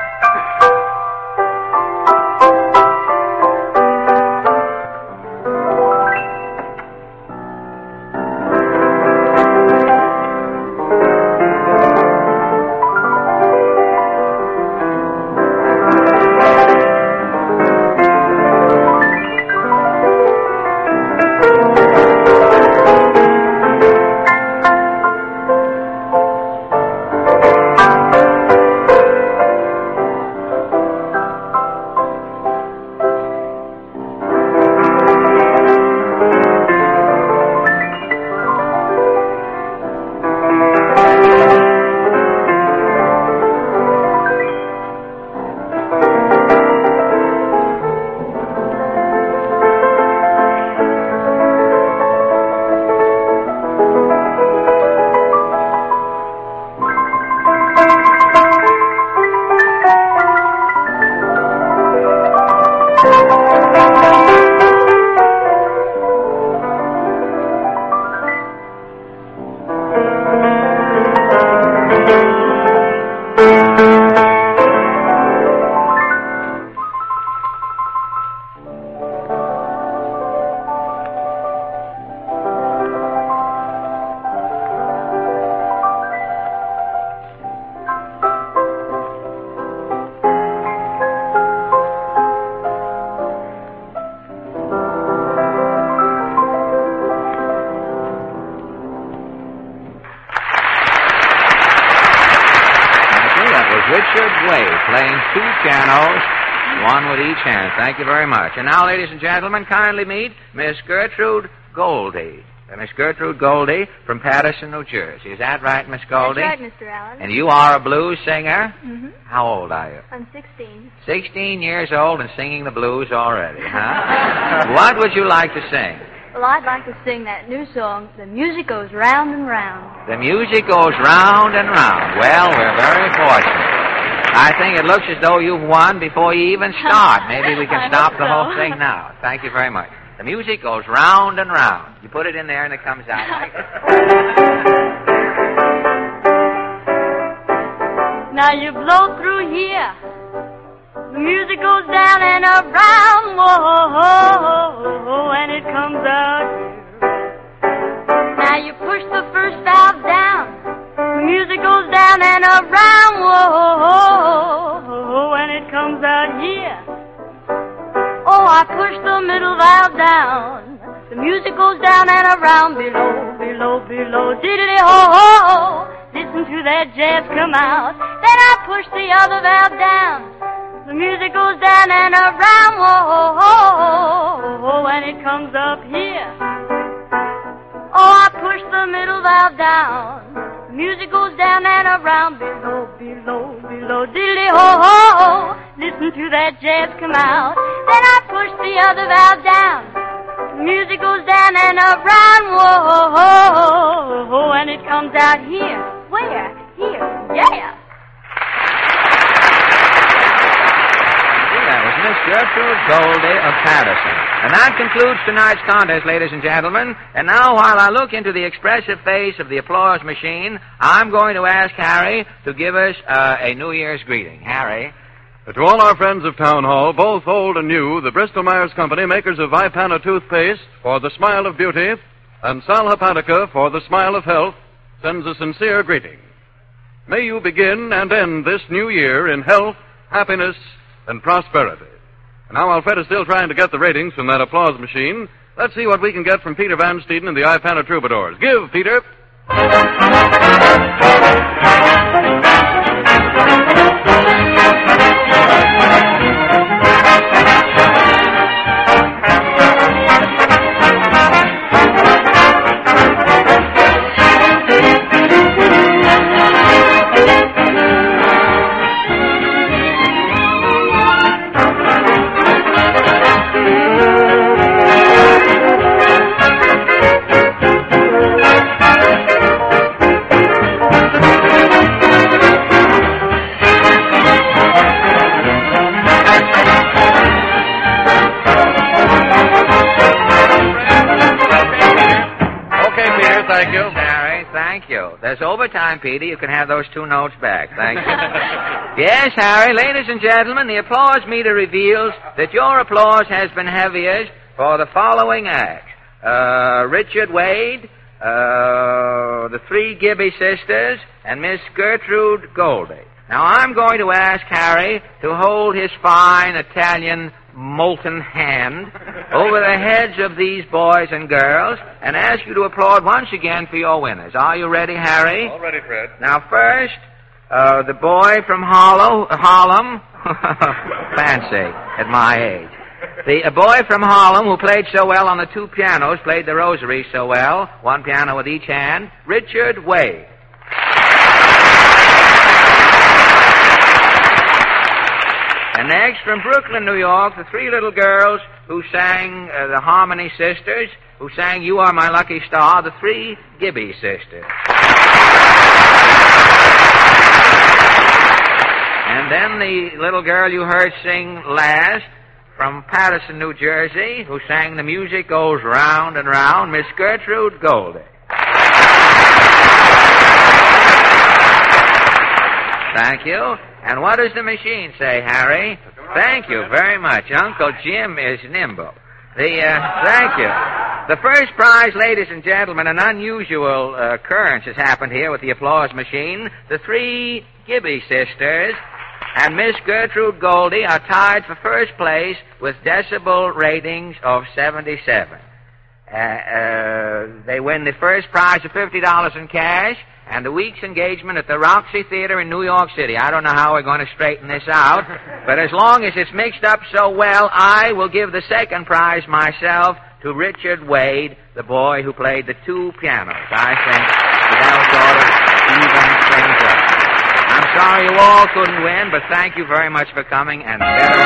Playing two pianos, one with each hand. Thank you very much. And now, ladies and gentlemen, kindly meet Miss Gertrude Goldie. Miss Gertrude Goldie from Patterson, New Jersey. Is that right, Miss Goldie? That's right, Mr. Allen. And you are a blues singer? Mm-hmm. How old are you? I'm 16. 16 years old and singing the blues already, huh? What would you like to sing? Well, I'd like to sing that new song, The Music Goes Round and Round. The music goes round and round. Well, we're very fortunate. I think it looks as though you've won before you even start. Maybe we can stop the whole thing now. Thank you very much. The music goes round and round. You put it in there and it comes out like this. Now you blow through here. The music goes down and around, whoa, and it comes out here. Now you push the first valve down. The music goes down and around, whoa, and it comes out here. Oh, I push the middle valve down. The music goes down and around, below, below, below, diddly-ho-ho. Listen to that jazz come out. Then I push the other valve down. The music goes down and around, whoa, and it comes up here. Oh, I push the middle valve down. The The music goes down and around below, below, below, diddly-ho-ho-ho. Listen to that jazz come out. Then I push the other valve down. The music goes down and around, whoa-ho-ho-ho, and it comes out here. Where? Here. Yeah. That was Miss Gertrude Goldie of Patterson. And that concludes tonight's contest, ladies and gentlemen. And now, while I look into the expressive face of the applause machine, I'm going to ask Harry to give us a New Year's greeting. Harry. To all our friends of Town Hall, both old and new, the Bristol-Myers Company, makers of Ipana toothpaste for the smile of beauty and Sal Hepatica for the smile of health, sends a sincere greeting. May you begin and end this new year in health, happiness, and prosperity. And now, while Fred is still trying to get the ratings from that applause machine, let's see what we can get from Peter Van Steeden and the Ipana Troubadours. Give, Peter. There's overtime, Peter. You can have those 2 notes back. Thank you. Yes, Harry, ladies and gentlemen, the applause meter reveals that your applause has been heaviest for the following acts. Richard Wade, the 3 Gibby sisters, and Miss Gertrude Goldie. Now, I'm going to ask Harry to hold his fine Italian molten hand over the heads of these boys and girls and ask you to applaud once again for your winners. Are you ready, Harry? All ready, Fred. Now, first, the boy from Harlem. Fancy at my age. The boy from Harlem who played so well on the 2 pianos, played the rosary so well, 1 piano with each hand, Richard Wade. And next, from Brooklyn, New York, the 3 little girls who sang the Harmony Sisters, who sang You Are My Lucky Star, the 3 Gibby sisters. And then the little girl you heard sing last, from Patterson, New Jersey, who sang The Music Goes Round and Round, Miss Gertrude Goldie. Thank you. And what does the machine say, Harry? Thank you very much. Uncle Jim is nimble. Thank you. The first prize, ladies and gentlemen, an unusual occurrence has happened here with the applause machine. The 3 Gibby sisters and Miss Gertrude Goldie are tied for first place with decibel ratings of 77. They win the first prize of $50 in cash and the week's engagement at the Roxy Theater in New York City. I don't know how we're going to straighten this out, but as long as it's mixed up so well, I will give the second prize myself to Richard Wade, the boy who played the 2 pianos. I think that will sort of even things up. I'm sorry you all couldn't win, but thank you very much for coming, and better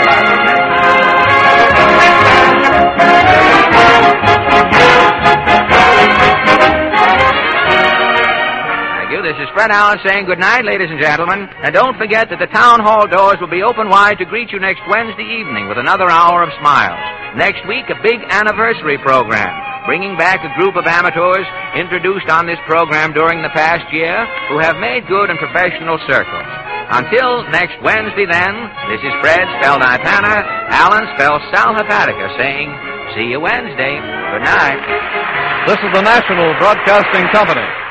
Thank you. This is Fred Allen saying good night, ladies and gentlemen. And don't forget that the town hall doors will be open wide to greet you next Wednesday evening with another hour of smiles. Next week, a big anniversary program, bringing back a group of amateurs introduced on this program during the past year who have made good in professional circles. Until next Wednesday, then, this is Fred, spelled Ipana, Allen, spelled Sal Hepatica, saying, see you Wednesday. Good night. This is the National Broadcasting Company.